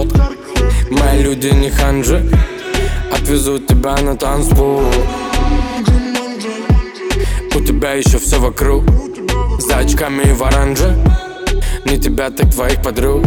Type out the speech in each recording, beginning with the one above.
лед. Мои люди не ханжи, отвезут тебя на танцпол. У тебя еще все вокруг, за очками и в оранже. Не тебя, так твоих подруг.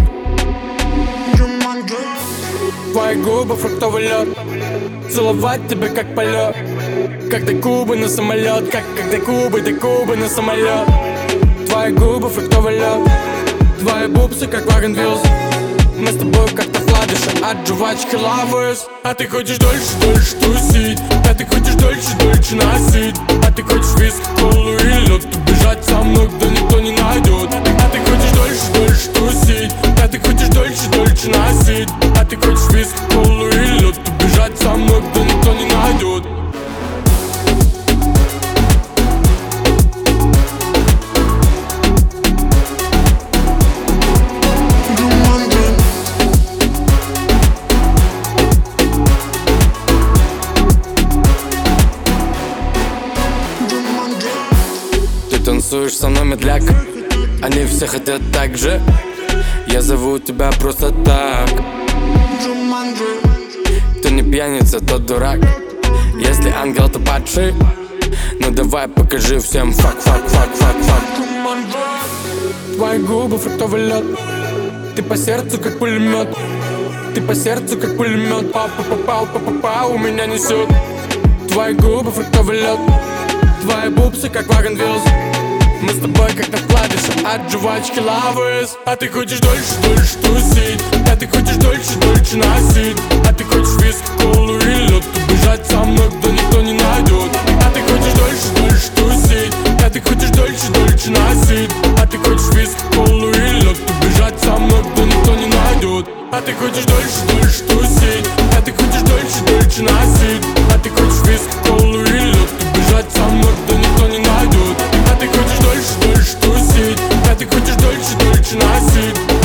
Твои губы фруктовый лед, целовать тебя как полет. Как до Кубы на самолет, как до Кубы на самолет. Твои губы фруктовый лед, твои бубсы как Wagon Wheels. Мы с тобой как-то вкладыши от жвачки лавэс. А ты хочешь дольше тусить, а ты хочешь дольше носить. А ты хочешь виски, колу и лед, убежать со мной, да никто не найдет. А ты хочешь дольше тусить, а ты хочешь дольше носить. А ты хочешь виски, колу и лед, убежать со мной, да никто не найдет. Танцуешь со мной, медляк, они все хотят так же. Я зову тебя просто так. Ты не пьяница, тот дурак. Если ангел, то падший. Ну давай покажи всем фак. Твои губы фруктовый лед, ты по сердцу как пулемет. Ты по сердцу как пулемет. Попал, у меня несет. Твои губы фруктовый лед, твои бубсы как Wagon Wheels. Мы с тобой как на вкладыше от жвачки лавэс. А ты хочешь дольше тусить, а ты хочешь дольше носить. А ты хочешь виски, колу и лед, убежать со мной, да никто не найдет. А ты хочешь дольше тусить, а ты хочешь дольше носить. А ты хочешь виски, колу и лед, убежать со мной, да никто не найдет. А ты хочешь дольше тусить, а ты хочешь дольше носить. А ты хочешь виски, колу и лед, убежать со мной, да никто не найдет. А ты хочешь дольше тусить, а ты хочешь дольше носить.